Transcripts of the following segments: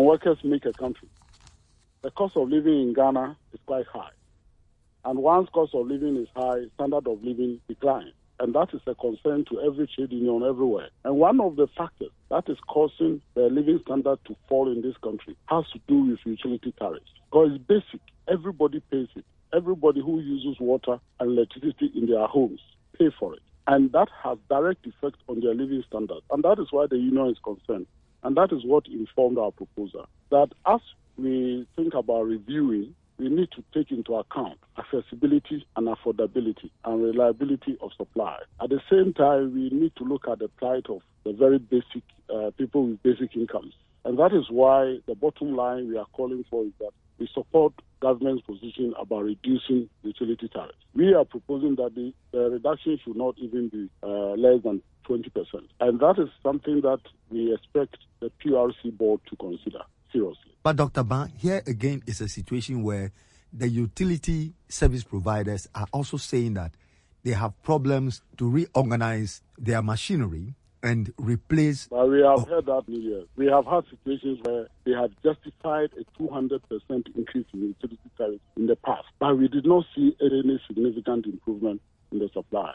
and workers make a country. The cost of living in Ghana is quite high. And once cost of living is high, standard of living declines. And that is a concern to every trade union everywhere. And one of the factors that is causing the living standard to fall in this country has to do with utility tariffs. Because it's basic. Everybody pays it. Everybody who uses water and electricity in their homes pay for it. And that has direct effect on their living standard. And that is why the union is concerned. And that is what informed our proposal. That as we think about reviewing, we need to take into account accessibility and affordability and reliability of supply. At the same time, we need to look at the plight of the very basic people with basic incomes. And that is why the bottom line we are calling for is that we support government's position about reducing utility tariffs. We are proposing that the reduction should not even be less than 20%. And that is something that we expect the PRC board to consider seriously. But Dr. Ban, here again is a situation where the utility service providers are also saying that they have problems to reorganize their machinery and replace... But we have heard that in years. We have had situations where they have justified a 200% increase in utility tariffs in the past, but we did not see any significant improvement in the supply.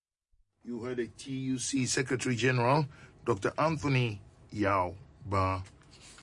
You heard a TUC Secretary General, Dr. Anthony Yao Ba.